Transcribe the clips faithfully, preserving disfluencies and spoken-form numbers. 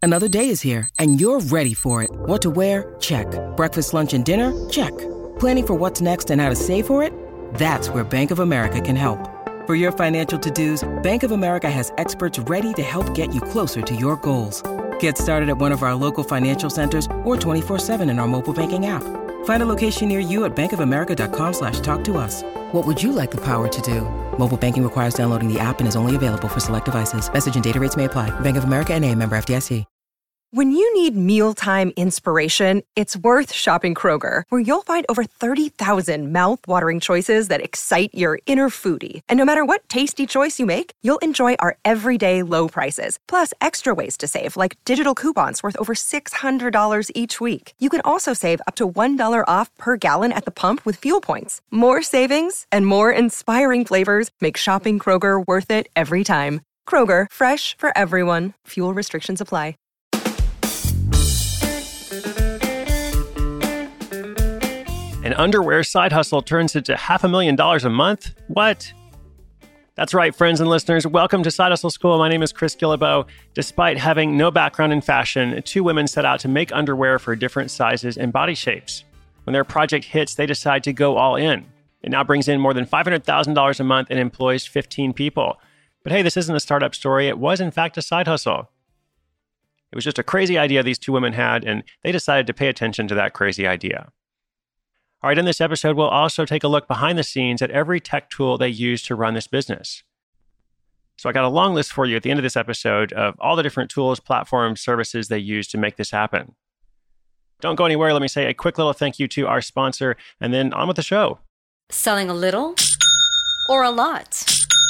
Another day is here, and you're ready for it. What to wear? Check. Breakfast, lunch, and dinner? Check. Planning for what's next and how to save for it? That's where Bank of America can help. For your financial to-dos, Bank of America has experts ready to help get you closer to your goals. Get started at one of our local financial centers or twenty-four seven in our mobile banking app. Find a location near you at bankofamerica.com slash talk to us. What would you like the power to do? Mobile banking requires downloading the app and is only available for select devices. Message and data rates may apply. Bank of America N A, member F D I C. When you need mealtime inspiration, it's worth shopping Kroger, where you'll find over thirty thousand mouth-watering choices that excite your inner foodie. And no matter what tasty choice you make, you'll enjoy our everyday low prices, plus extra ways to save, like digital coupons worth over six hundred dollars each week. You can also save up to one dollar off per gallon at the pump with fuel points. More savings and more inspiring flavors make shopping Kroger worth it every time. Kroger, fresh for everyone. Fuel restrictions apply. An underwear side hustle turns into half a million dollars a month? What? That's right, friends and listeners. Welcome to Side Hustle School. My name is Chris Guillebeau. Despite having no background in fashion, two women set out to make underwear for different sizes and body shapes. When their project hits, they decide to go all in. It now brings in more than five hundred thousand dollars a month and employs fifteen people. But hey, this isn't a startup story. It was, in fact, a side hustle. It was just a crazy idea these two women had, and they decided to pay attention to that crazy idea. All right, in this episode, we'll also take a look behind the scenes at every tech tool they use to run this business. So I got a long list for you at the end of this episode of all the different tools, platforms, services they use to make this happen. Don't go anywhere. Let me say a quick little thank you to our sponsor, and then on with the show. Selling a little or a lot?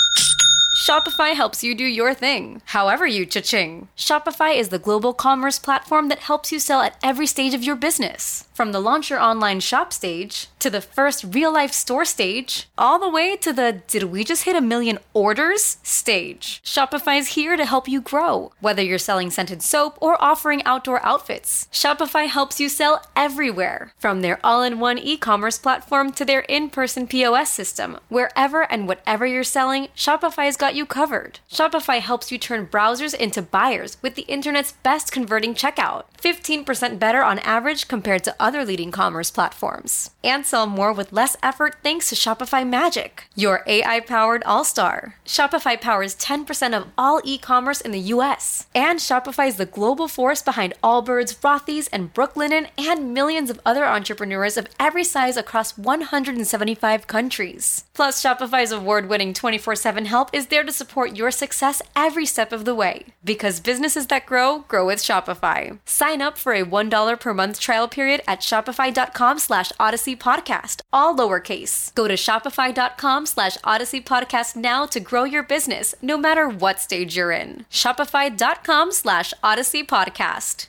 Shopify helps you do your thing, however you cha-ching. Shopify is the global commerce platform that helps you sell at every stage of your business. From the launch your online shop stage, to the first real-life store stage, all the way to the did we just hit a million orders stage. Shopify is here to help you grow. Whether you're selling scented soap or offering outdoor outfits, Shopify helps you sell everywhere. From their all-in-one e-commerce platform to their in-person P O S system, wherever and whatever you're selling, Shopify's got you covered. Shopify helps you turn browsers into buyers with the internet's best converting checkout. fifteen percent better on average compared to other leading commerce platforms. And sell more with less effort thanks to Shopify Magic, your A I-powered all-star. Shopify powers ten percent of all e-commerce in the U S. And Shopify is the global force behind Allbirds, Rothy's, and Brooklinen, and millions of other entrepreneurs of every size across one hundred seventy-five countries. Plus, Shopify's award-winning twenty-four seven help is there to support your success every step of the way. Because businesses that grow, grow with Shopify. Sign up for a one dollar per month trial period at shopify.com slash Odyssey Podcast, all lowercase. Go to shopify.com slash Odyssey Podcast now to grow your business, no matter what stage you're in. Shopify.com slash Odyssey Podcast.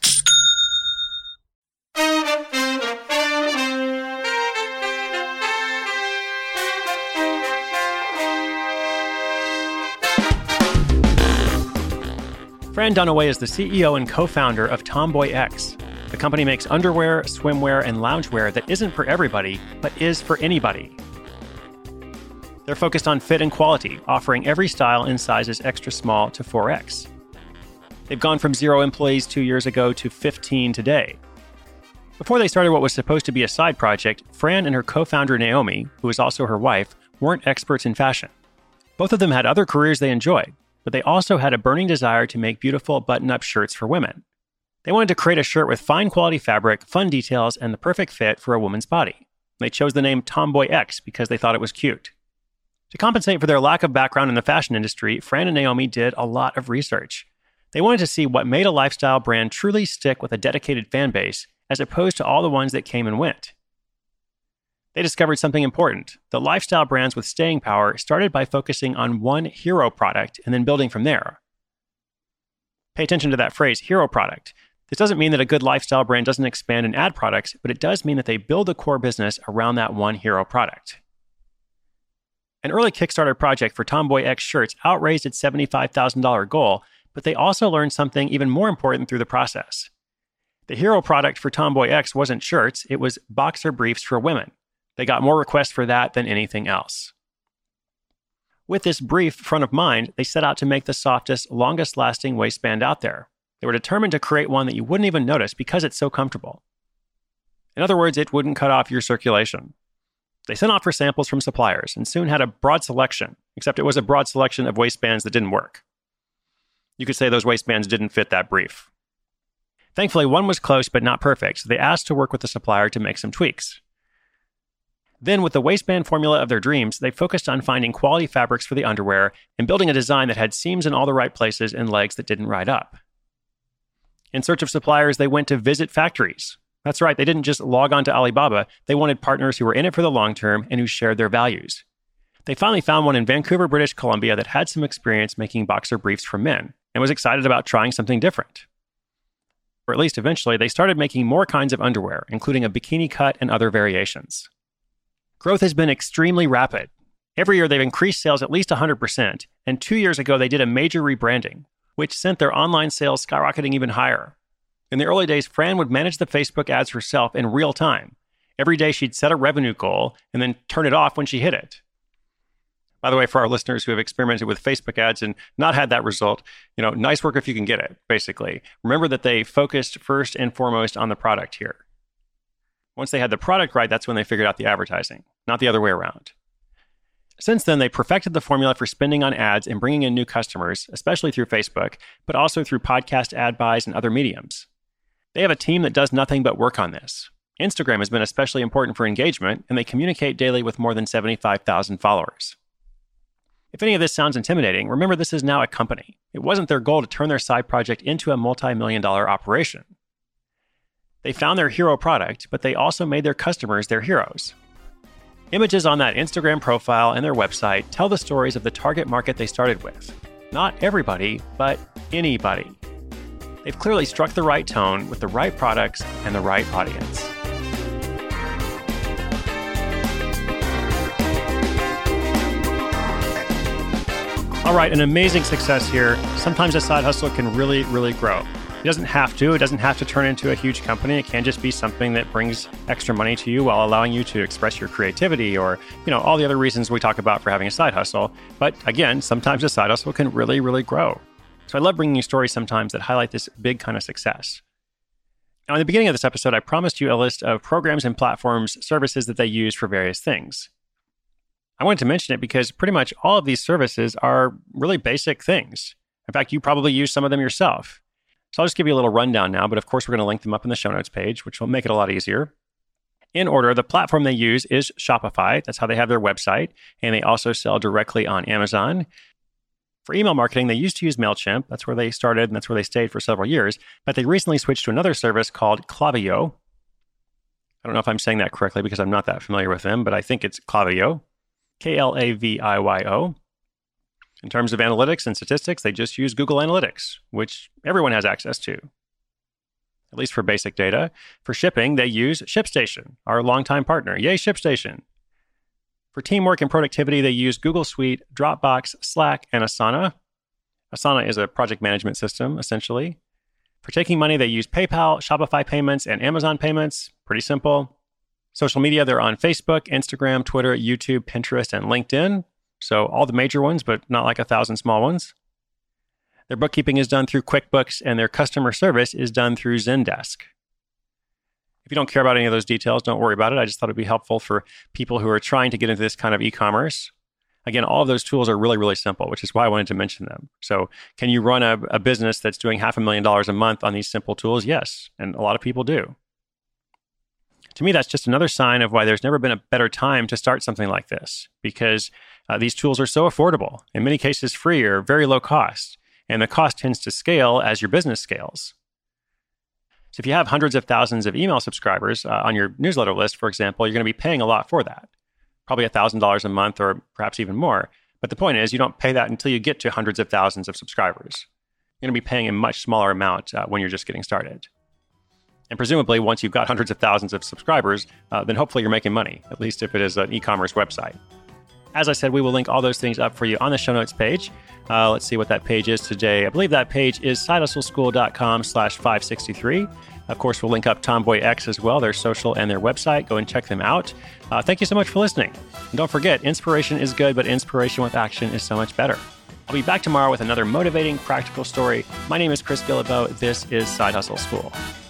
Fran Dunaway is the C E O and co-founder of Tomboy X. The company makes underwear, swimwear, and loungewear that isn't for everybody, but is for anybody. They're focused on fit and quality, offering every style in sizes extra small to four X. They've gone from zero employees two years ago to fifteen today. Before they started what was supposed to be a side project, Fran and her co-founder Naomi, who is also her wife, weren't experts in fashion. Both of them had other careers they enjoyed, but they also had a burning desire to make beautiful button-up shirts for women. They wanted to create a shirt with fine quality fabric, fun details, and the perfect fit for a woman's body. They chose the name Tomboy X because they thought it was cute. To compensate for their lack of background in the fashion industry, Fran and Naomi did a lot of research. They wanted to see what made a lifestyle brand truly stick with a dedicated fan base, as opposed to all the ones that came and went. They discovered something important. The lifestyle brands with staying power started by focusing on one hero product and then building from there. Pay attention to that phrase, hero product. This doesn't mean that a good lifestyle brand doesn't expand and add products, but it does mean that they build a core business around that one hero product. An early Kickstarter project for Tomboy X shirts outraised its seventy-five thousand dollars goal, but they also learned something even more important through the process. The hero product for Tomboy X wasn't shirts, it was boxer briefs for women. They got more requests for that than anything else. With this brief front of mind, they set out to make the softest, longest-lasting waistband out there. They were determined to create one that you wouldn't even notice because it's so comfortable. In other words, it wouldn't cut off your circulation. They sent off for samples from suppliers and soon had a broad selection, except it was a broad selection of waistbands that didn't work. You could say those waistbands didn't fit that brief. Thankfully, one was close but not perfect, so they asked to work with the supplier to make some tweaks. Then, with the waistband formula of their dreams, they focused on finding quality fabrics for the underwear and building a design that had seams in all the right places and legs that didn't ride up. In search of suppliers, they went to visit factories. That's right, they didn't just log on to Alibaba. They wanted partners who were in it for the long term and who shared their values. They finally found one in Vancouver, British Columbia that had some experience making boxer briefs for men and was excited about trying something different. Or at least eventually, they started making more kinds of underwear, including a bikini cut and other variations. Growth has been extremely rapid. Every year, they've increased sales at least one hundred percent, and two years ago, they did a major rebranding, which sent their online sales skyrocketing even higher. In the early days, Fran would manage the Facebook ads herself in real time. Every day, she'd set a revenue goal and then turn it off when she hit it. By the way, for our listeners who have experimented with Facebook ads and not had that result, you know, nice work if you can get it, basically. Remember that they focused first and foremost on the product here. Once they had the product right, that's when they figured out the advertising, not the other way around. Since then, they perfected the formula for spending on ads and bringing in new customers, especially through Facebook, but also through podcast ad buys and other mediums. They have a team that does nothing but work on this. Instagram has been especially important for engagement, and they communicate daily with more than seventy-five thousand followers. If any of this sounds intimidating, remember this is now a company. It wasn't their goal to turn their side project into a multi-million dollar operation. They found their hero product, but they also made their customers their heroes. Images on that Instagram profile and their website tell the stories of the target market they started with. Not everybody, but anybody. They've clearly struck the right tone with the right products and the right audience. All right, an amazing success here. Sometimes a side hustle can really, really grow. It doesn't have to. It doesn't have to turn into a huge company. It can just be something that brings extra money to you while allowing you to express your creativity or, you know, all the other reasons we talk about for having a side hustle. But again, sometimes a side hustle can really, really grow. So I love bringing you stories sometimes that highlight this big kind of success. Now, in the beginning of this episode, I promised you a list of programs and platforms, services that they use for various things. I wanted to mention it because pretty much all of these services are really basic things. In fact, you probably use some of them yourself. So I'll just give you a little rundown now, but of course, we're going to link them up in the show notes page, which will make it a lot easier. In order, the platform they use is Shopify. That's how they have their website. And they also sell directly on Amazon. For email marketing, they used to use MailChimp. That's where they started, and that's where they stayed for several years. But they recently switched to another service called Klaviyo. I don't know if I'm saying that correctly because I'm not that familiar with them, but I think it's Klaviyo. K L A V I Y O. In terms of analytics and statistics, they just use Google Analytics, which everyone has access to, at least for basic data. For shipping, they use ShipStation, our longtime partner. Yay, ShipStation. For teamwork and productivity, they use Google Suite, Dropbox, Slack, and Asana. Asana is a project management system, essentially. For taking money, they use PayPal, Shopify Payments, and Amazon Payments. Pretty simple. Social media, they're on Facebook, Instagram, Twitter, YouTube, Pinterest, and LinkedIn. So all the major ones, but not like a thousand small ones. Their bookkeeping is done through QuickBooks, and their customer service is done through Zendesk. If you don't care about any of those details, don't worry about it. I just thought it'd be helpful for people who are trying to get into this kind of e-commerce. Again, all of those tools are really, really simple, which is why I wanted to mention them. So can you run a, a business that's doing half a million dollars a month on these simple tools? Yes, and a lot of people do. To me, that's just another sign of why there's never been a better time to start something like this, because uh, these tools are so affordable, in many cases free or very low cost, and the cost tends to scale as your business scales. So if you have hundreds of thousands of email subscribers uh, on your newsletter list, for example, you're going to be paying a lot for that, probably one thousand dollars a month or perhaps even more. But the point is, you don't pay that until you get to hundreds of thousands of subscribers. You're going to be paying a much smaller amount uh, when you're just getting started. And presumably, once you've got hundreds of thousands of subscribers, uh, then hopefully you're making money, at least if it is an e-commerce website. As I said, we will link all those things up for you on the show notes page. Uh, let's see what that page is today. I believe that page is sidehustleschool.com slash 563. Of course, we'll link up Tomboy X as well, their social and their website. Go and check them out. Uh, thank you so much for listening. And don't forget, inspiration is good, but inspiration with action is so much better. I'll be back tomorrow with another motivating, practical story. My name is Chris Guillebeau. This is Side Hustle School.